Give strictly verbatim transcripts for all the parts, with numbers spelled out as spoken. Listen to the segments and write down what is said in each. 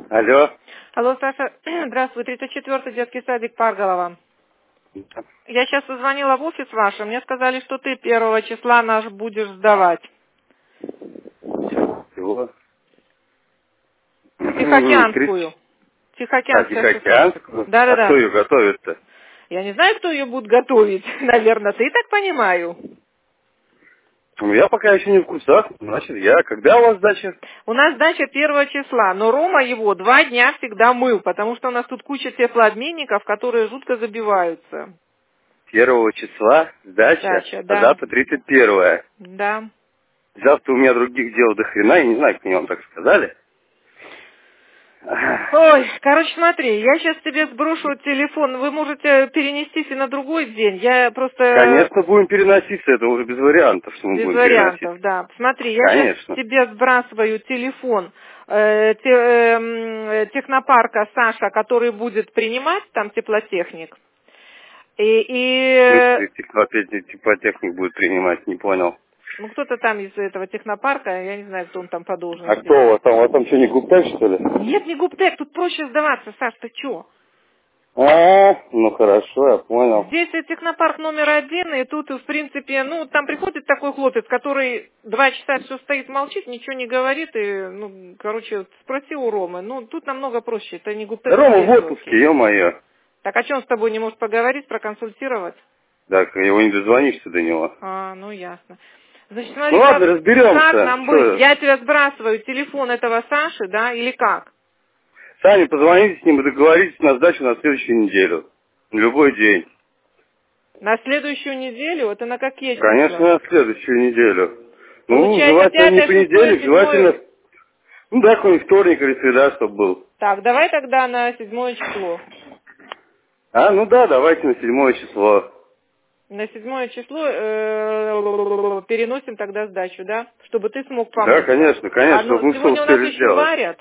Алло. Алло, Саша, здравствуй, тридцать четвёртый детский садик Парголова. Я сейчас позвонила в офис ваш, мне сказали, что ты первого числа наш будешь сдавать. Чего? Тихоокеанскую. А, Тихоокеанская шестнадцать. Тихоокеанскую? А кто Да-да-да. ее готовит-то? Я не знаю, кто ее будет готовить. Наверное, ты так понимаю. Ну, я пока еще не в курсах. Значит, я. Когда у вас сдача? У нас сдача первого числа, но Рома его два дня всегда мыл, потому что у нас тут куча теплообменников, которые жутко забиваются. Первого числа сдача, Сдача, а да. завтра тридцать первое. Да. Завтра у меня других дел до хрена, я не знаю, как мне вам так сказали. Ой, короче, смотри, я сейчас тебе сброшу телефон, вы можете перенестись и на другой день, я просто Конечно, будем переноситься, это уже без вариантов, что мы без будем переноситься. вариантов, да. Смотри, я сейчас Конечно. тебе сбрасываю телефон э, те- э, технопарка Саша, который будет принимать, там теплотехник. И, В и смысле, теплотехник, теплотехник будет принимать, не понял. ну кто-то там из этого технопарка, я не знаю, кто он там по А должности. кто у вас там? У вас там что, не Гуптек, что ли? Нет, не Гуптек, тут проще сдаваться, Саш, ты чё? А, ну хорошо, я понял. Здесь и технопарк номер один, и тут, в принципе, ну, там приходит такой хлопец, который два часа все стоит, молчит, ничего не говорит, и, ну, короче, спроси у Ромы. Ну, тут намного проще, это не Да Гуптек Рома в Свердловский. отпуске, ё-моё. Так, о чем с тобой не может поговорить, проконсультировать? Так, его не дозвонишься до него. А, ну, ясно. Значит, Ну смотри, ладно, как, как разберемся. нам быть? Что? Я тебе сбрасываю телефон этого Саши, да, или как? Сами позвоните с ним и договоритесь на сдачу на следующую неделю. Любой день. На следующую неделю? Это на какие Конечно, числа? на следующую неделю. Ну, Получается, желательно не пятое, шестое, понедельник, седьмое. желательно, ну да, какой-нибудь вторник или среда, чтобы был. Так, давай тогда на седьмое число. А, ну да, давайте на седьмое число. На седьмое число э, переносим тогда сдачу, да? Чтобы ты смог Да, помыться. конечно, А конечно, ну, чтобы мы все сегодня у нас успели еще сделать. варят.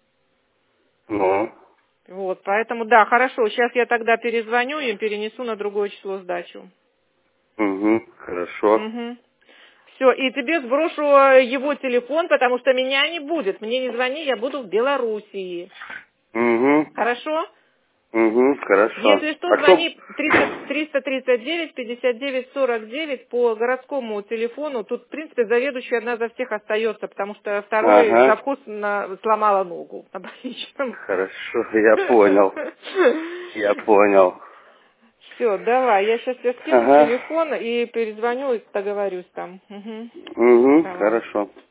Ну, Вот, поэтому, да, хорошо. Сейчас я тогда перезвоню и перенесу на другое число сдачу. угу, хорошо. Угу. Все, и тебе сброшу э, его телефон, потому что меня не будет. Мне не звони, я буду в Белоруссии. Угу, Хорошо? угу, хорошо. Если что, А кто... звони тридцать, триста тридцать девять, пятьдесят девять, сорок девять по городскому телефону. Тут, в принципе, заведующая одна за всех остается, потому что второй Ага, завхоз на- сломала ногу на больничном. хорошо, я понял. Я понял. Все, давай, я сейчас тебе скину Ага. телефон и перезвоню и договорюсь там. Угу. Угу, Давай. хорошо.